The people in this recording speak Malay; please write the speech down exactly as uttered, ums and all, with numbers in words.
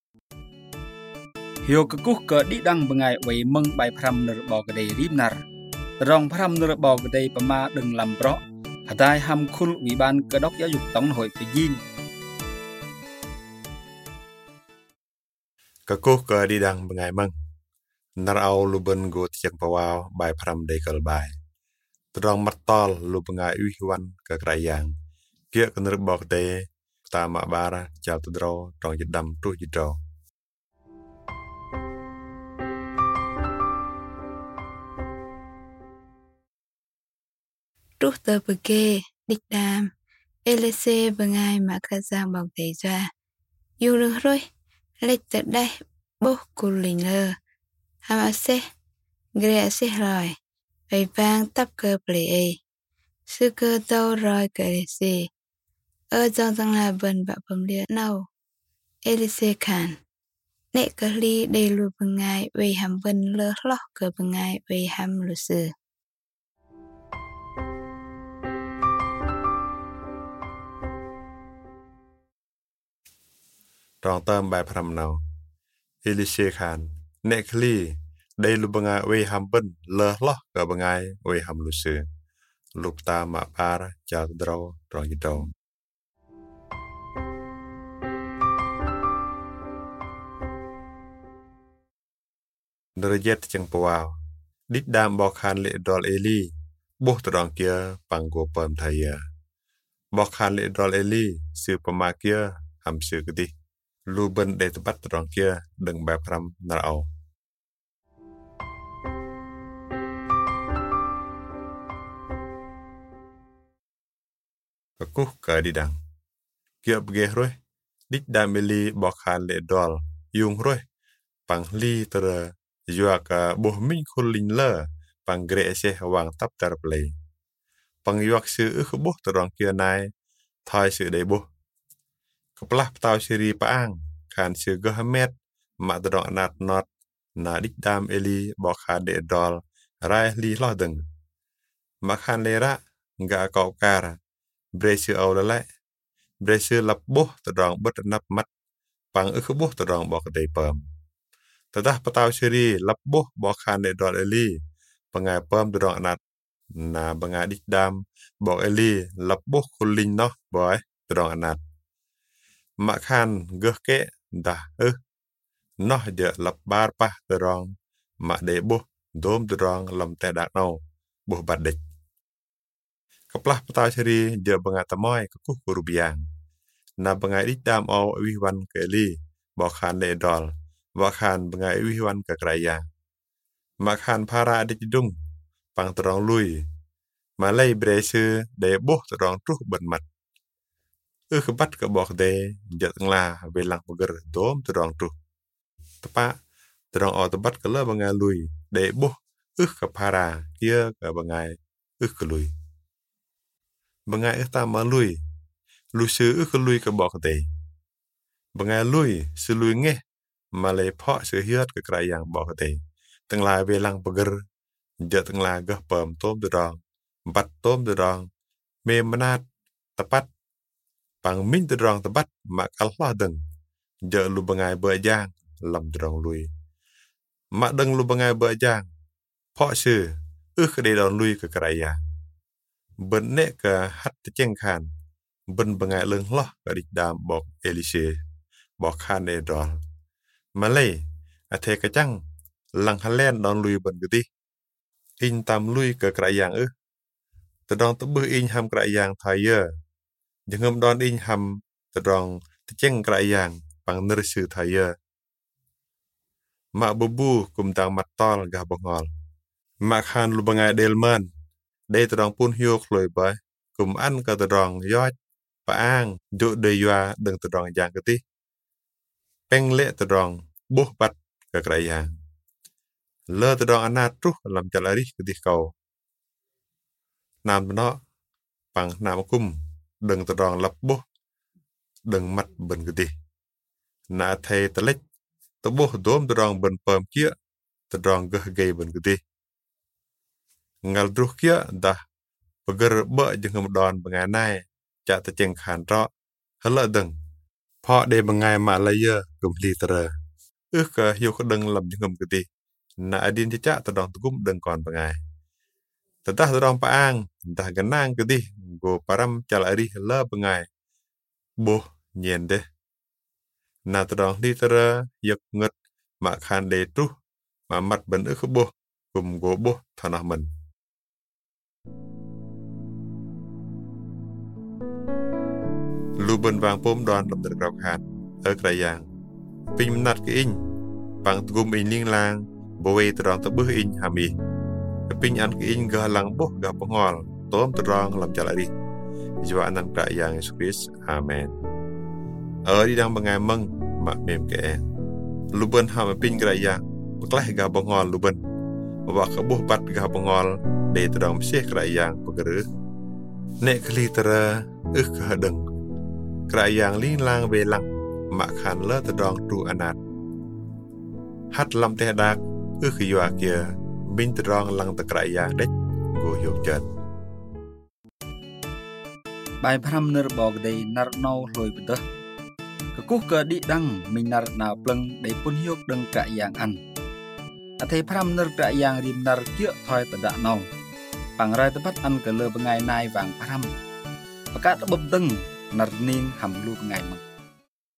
Hiu kekuh ke didang bengai wei meng bai pram nerbau kedai rimnar. Rong pram nerbau kedai pema deng lamprok. Hadai ham khul wiban kedok ya yuk tong hoi pejin. Kekuh ke didang bengai meng. Narau luben go tiang pawau bai pram dekal bai. Terong mertol lu bengai uihuan ke kerayang. Kia ke nerbau kedai pertama bara jal tedro tong jedam tuh jedro. Rút tờ bờ kê, địch đàm, lờ xê bengai maka giang bọc đầy ra. Yêu rừng rồi, lệch tờ đây, bố cù lình lờ. Hàm á xê, ghê xê rồi, bày vang tắp cơ bề ê. Sư cơ tâu rồi cơ lờ xê. Ơ dòng tăng là bần bạc bầm liệt nâu. Lờ xê khàn. Nệ cơ ly đầy lù bengai vây hàm bần lờ lọc cơ bengai vây hàm lù sư. Rong tam bai pram nau. Elise Khan, Nekli, Day Lubanga Way Hamben, Le Loch Gabangai, Way Hamlusu, Lupta Mapara, Jal Draw, Drong. Derjet Cheng Pawao, Dit Dam Bokhan Le Dol Eli, Both Drong Kia, Pango Pam Taya. Bokhan Le Dol Eli, Supermakia, Hamsugdi. Luben de tempat terong kia deng bai pram narau. Kekuh ke didang. Kia begeh roh, dit dameli bokhan le dol, yung roh, pang li tere jua ke boh min kulin le, pang gre eseh wang tap terplay. Pang yuak su ukh boh terong kia nai, thai su de boh. Kepelah petau siri paang, kan si gohamet, mak terong anat not, na dik dam eli bokhan de dol, rai li loh deng. Makan lera, nga kau kara, bresi au lalai, bresi lap boh terong bet nap mat, pang ukh boh terong bok de pem. Tedah petau siri lap boh bokhan de dol eli, pengai pem terong anat, na bengai dik dam, bok eli, lap boh kulin noh, boy, terong anat. Makan geh ke dah eh noh je lap bar pah terong mak de boh dom terong lam te dak no boh badik. Keplah petau seri je bengat tamoy kekuh kurubiang. Na bengai dik dam au wiwan ke li bokhan le dol bokhan bengai wiwan ke kerayang. Makan para dik dung pang terong lui. Malai brese de boh terong truh ben mat. Ư bắt ke bok de je tengla belang peger dom terong truh. Tepak terong au tebat ke le bengai lui de boh ư ke para kia ke bengai ư ke lui. Bengai ư ta ma lui. Lu sư ư ke lui ke bok de. Bengai lui sư lui ngeh malai phok sư hiat ke kerayang bok de. Tengla belang peger je tengla geh pem tom terong. Bat tom terong. Me menat tepat pang min terong tebat mak Allah deng. Je lu bengai berjang lam terong lui. Mak deng lu bengai berjang. Phok sư ư ke de don lui ke kerayang. Ben nek ke hat teceng khan. Ben bengai leng loh ke dik dam bok Elise. Bok khan de dol. Malay athe kecang lang halen don lui ben getih. In tam lui ke kerayang ư. Tedong tebuh in ham kerayang thaya. Jengem don in ham tedong teceng kerayang pang nersu thaya. Mak bebu kum tang matol gah bongol. Mak khan lu bengai delman. Day tedong pun hiuk loi bay. Kum an ke tedong yoj. Paang juk de yua deng tedong jang getih. Peng le tedong buh bat ke kerayang. Le tedong anat truh lam jalarih getih kau. Nam tenok pang nam kum deng tedong lap buh deng mat ben getih. Na thay telek tebuh dom tedong ben pem kia tedong geh gay ben getih. Ngal druh kia dah peger be jengem don benganai cak teceng khan ro hala deng họ để bằng ngày mà lấy giờ gồm lì tờ ước cả hiểu có đừng làm những ngầm cái gì nà adin chả tờ đòn cũng đừng còn bằng ngày tờ ta tờ đòn pa ang tờ gần nang cái gì go param chala ri lơ bằng ngày bo nhiên de nà tờ đòn lì tờ giật ngật mà khan đề tru mà mặt bẩn ước bo gồm go bo thằng nào mình lu bên vàng pom đòn làm được rào hạt ở cái dạng pin nát cái in bằng gồm in liên lang bố về từ đòn tới bước in hàm ý pin ăn cái in gà lăng bốc gà bông ngòi tóm từ đòn làm trả lại đi do anh ăn cái dạng Jesus Christ Amen ở đi đang bằng ngày mừng mà mềm kẻ lu bên hàm pin cái dạng bắt lại gà bông ngòi lu bên mà bác cái bốc bắt gà bông ngòi để từ đòn xếp cái dạng bậc rứ nè cái liter ước cả đừng cái dạng liên lang về lăng mà khăn lỡ từ đòn trụ anh ạt hát làm thế đạc ước khi dọa kia mình từ đòn lăng từ cái dạng đếch gồ hiệu chân bài pram nơ bò đầy nar nâu lôi bật cái cúc cơ đi đăng mình nar nào pleng để pun hiok đằng cái dạng ăn à thế pram nơ cái dạng rim nar kia thôi từ đã nâu bằng rai tới bắt ăn cái lơ bằng ngày nay vàng pram và các bầm tưng nar ning hầm lu ngày mừng